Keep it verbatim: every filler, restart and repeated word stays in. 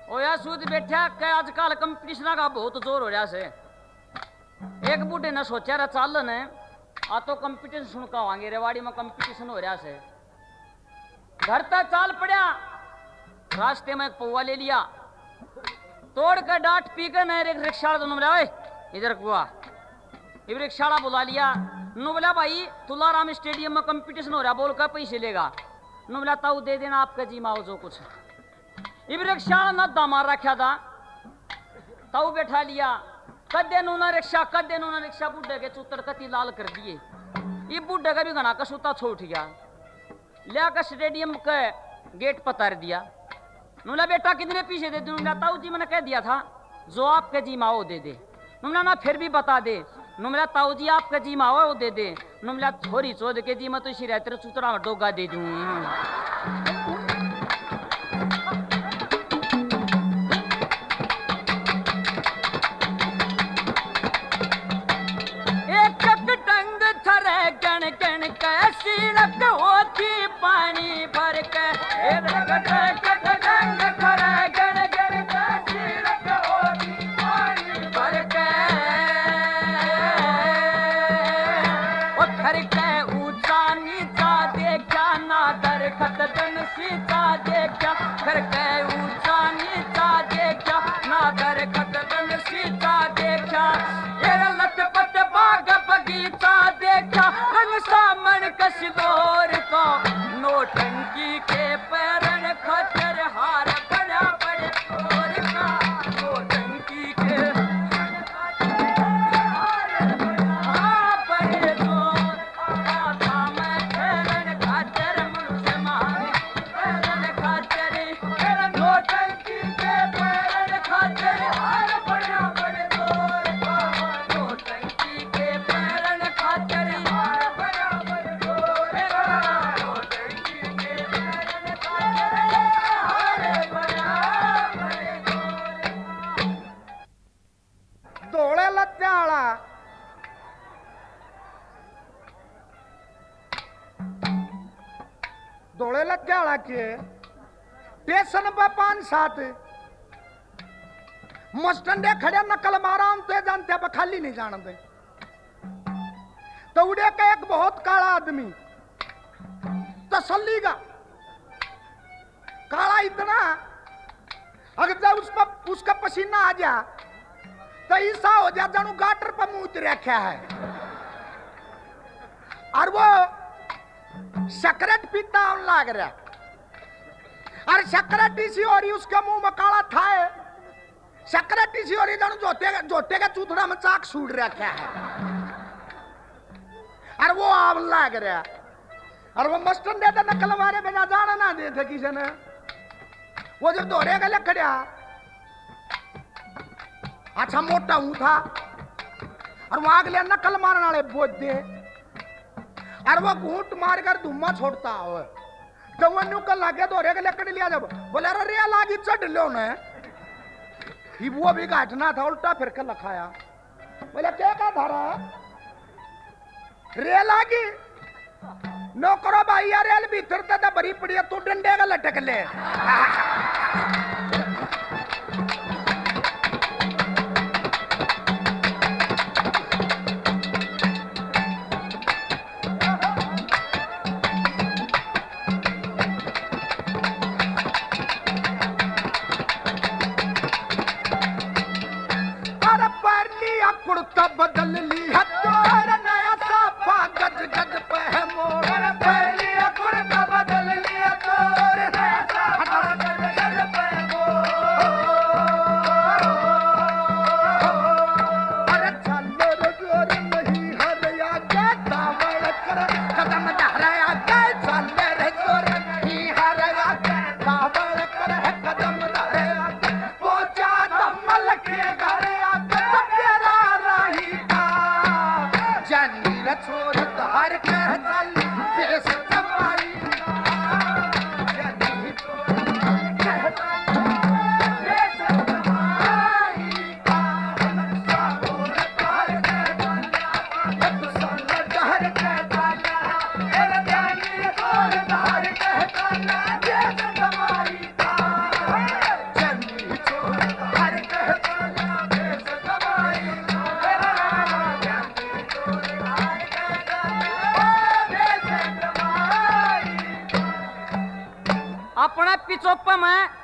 ओ या सूद बैठा के आजकल कंपटीशन का बहुत जोर हो रहा से। एक बूढ़े ने सोचा रहा चालन है आ तो कंपटीशन सुन का होंगे रेवाड़ी में कंपटीशन हो रहा से। घर तक चाल पड़ा, रास्ते में एक पौवा ले लिया, तोड़ कर डांट पी कर न एक रिक्शा दोनों इधर कुआ इब रिक्शा बुला लिया। नु बोला भाई तुलाराम स्टेडियम में कंपटीशन हो रहा, बोल कर पैसे लेगा। नु बोला ताऊ दे देना आपका जी माओ जो कुछ। इब रिक्शा न दामार रखा था, ताऊ बैठा लिया, कदे नु ना रिक्शा कदे नु ना रिक्शा बुढ़े के चूतर कति लाल कर दिए। ये बुढ़े का भी घना कसूता छोड़ गया, लिया कर स्टेडियम के गेट पतार दिया। नुला बेटा कितने पीछे दे दूंगा? ताऊ जी मैंने कह दिया था जो आपके जी माओ दे दे। नुमला ना फिर भी बता दे। नुमला ताऊ जी आपके जी माओ वो दे दे। नुमला छोरी चोद के जी मैं तो इसी रहते चूतरा डोगा दे दूं। एक टंग थरे गण गण कैसी रख होती पानी भर के सीता देखा घर के ऊंचा नीचा देखा ना घर खतन सीता देखा ये लटपट बाग बगीचा देखा रंग सामन कसिदोर को नोटंकी के पैरन खतर हार बड़ा बड़े और का नोटंकी के दौड़े लग क्या के स्टेशन पर पांच सात मस्टंडे खड़े नकल मारा हम तो जानते हैं खाली नहीं जानते। तो उड़े का एक बहुत काला आदमी तसल्ली का काला इतना अगर जब उस पर उसका पसीना आ जा तो ऐसा हो जा जानू गाटर पर मुंह उतर रखा है और वो सकरेट पीता लाग रहा और सकरेट इसी और उसके मुंह में काला था है। सकरेट इसी और जानू जोते जोते का चूथड़ा में चाक सूट रखा है और वो आम लाग रहा और वो मस्टन देता नकल मारे बिना जाना ना दे थे किसी ने। वो जब दौड़े गए खड़ा अच्छा मोटा हूं था और वहां अगले नकल मारने वाले बोझ दे और वो घूट मार कर धुम्मा छोड़ता हो तो वो नुकल लागे दौड़े गए लकड़ी लिया जब बोले अरे रे लागी चढ़ लो ने वो भी घटना था उल्टा फिर के लखाया। बोले क्या का धारा रे लागी नौकरो भाई यार रेल भीतर तो भरी पड़ी है तू डंडे का लटक ले। कुर्ता बदल लिया तोर नया साफा गज गज पे मोर पहली कुर्ता बदल लिया तोर नया साफा गज गज पे अपने पिचोप्पा में